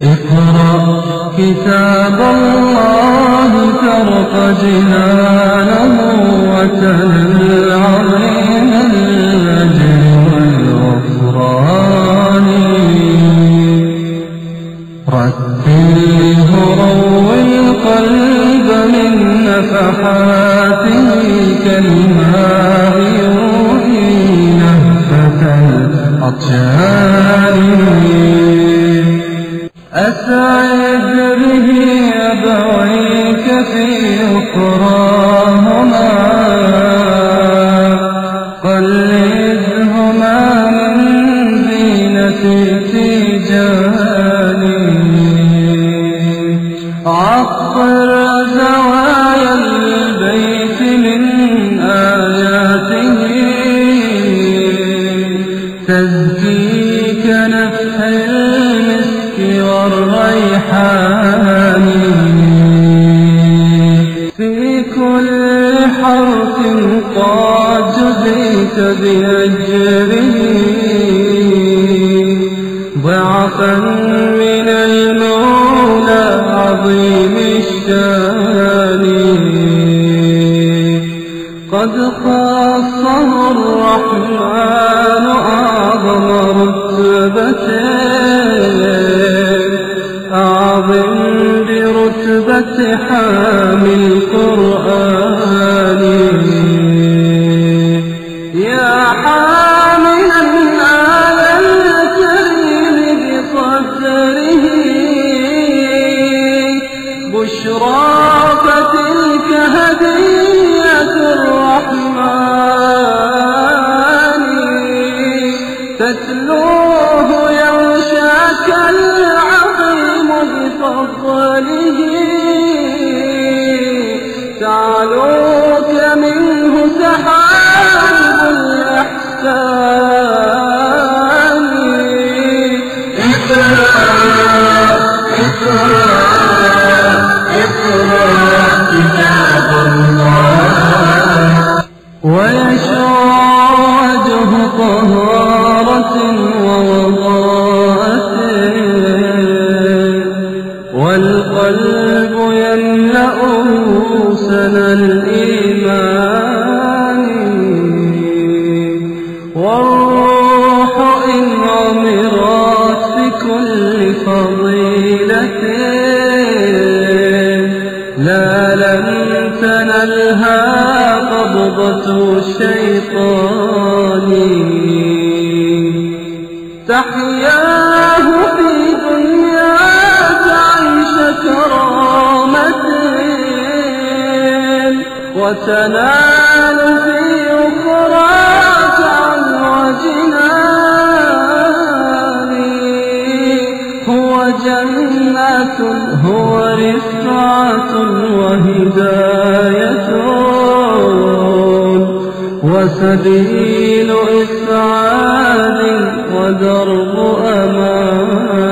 اقرأ كتاب الله ترق جنانه وتنل عظيم الأجر والغفران. رتله روي القلب من نفحاته كالماء يروي نهفة الأطيار. أسعد به أبويك في أخراهما قلدهما من زينة تيجاني. عطر زوايا البيت من آياته تزكيك نفح المسك والريحان. في كل حرف قد جزيت بأجره ضعفا من المولى عظيم الشان. قد خصه الرحمن أعظم رتبة أعظم برتبة حامل القرآن. يا حاملا على الكريم بقدره بشراك تلك هدية الرحمن. تتلوه يغشاك العظيم بفضله تعلوك منه سحاب الإحسان. اقرأ كتاب الله ويشرع وجه طهارة ووضاءة والقلب يملأه سنا الإيمان. والروح إن عمرت بكل فضيلة لا لم تنلها قبضة الشيطان. تحياه في دنيا تعيش كرامة وتنال في أخراك عن جنان. هو جنة هو رفعة وهداية وسبيل إسعاد ودرب أمان.